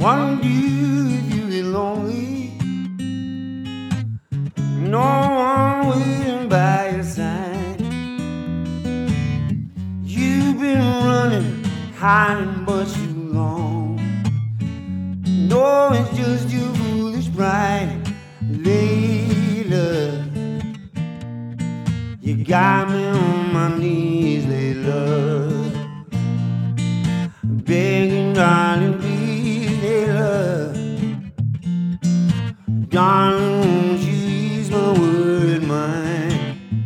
Wonder if you get lonely, no one waiting by your side. You've been running, hiding but too long. No, it's just your foolish pride, Layla. You got me on my knees, Layla, begging, darling, please, Layla. Darling, won't you ease my worried mind?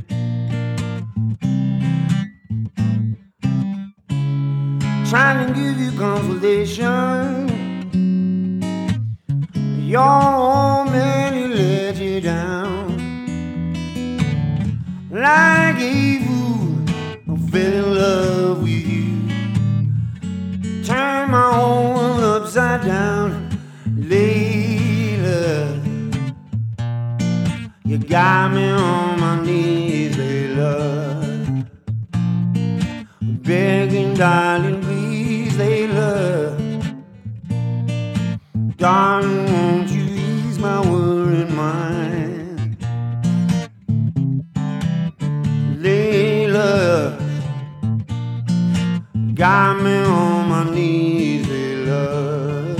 Trying to give you consolation. Your old man, he let you down. Like a fool, I fell in love with you. Turn my whole world upside down, Layla. You got me on my knees, Layla, begging, darling, please, Layla. Darling, won't you ease my worried mind? Layla, got me on my knees, Layla,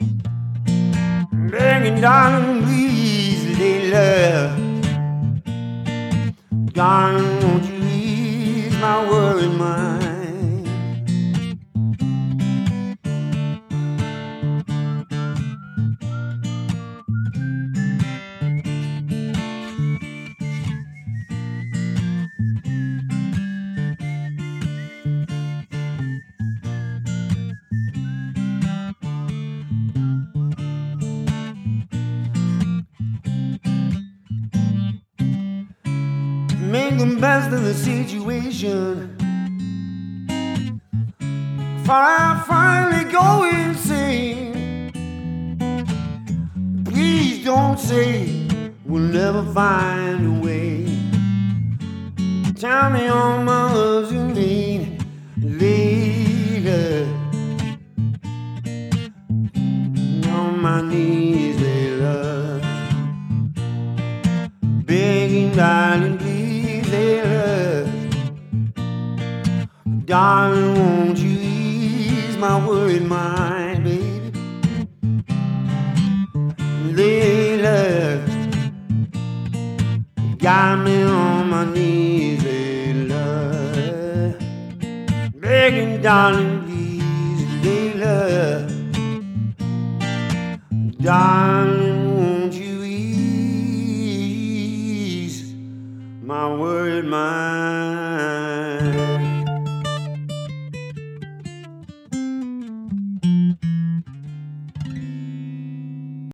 begging, darling, please, Layla. Darling, won't you ease my worried mind? Make the best of the situation, for I finally go insane. Please don't say we'll never find a way. Tell me all my love's in vain, Layla. On my knees, Layla, begging, darling, please, Layla. Darling, won't you ease my worried mind, baby? Layla, got me on my knees, Layla, begging, darling, please, Layla. Darling, won't you ease my worried mind?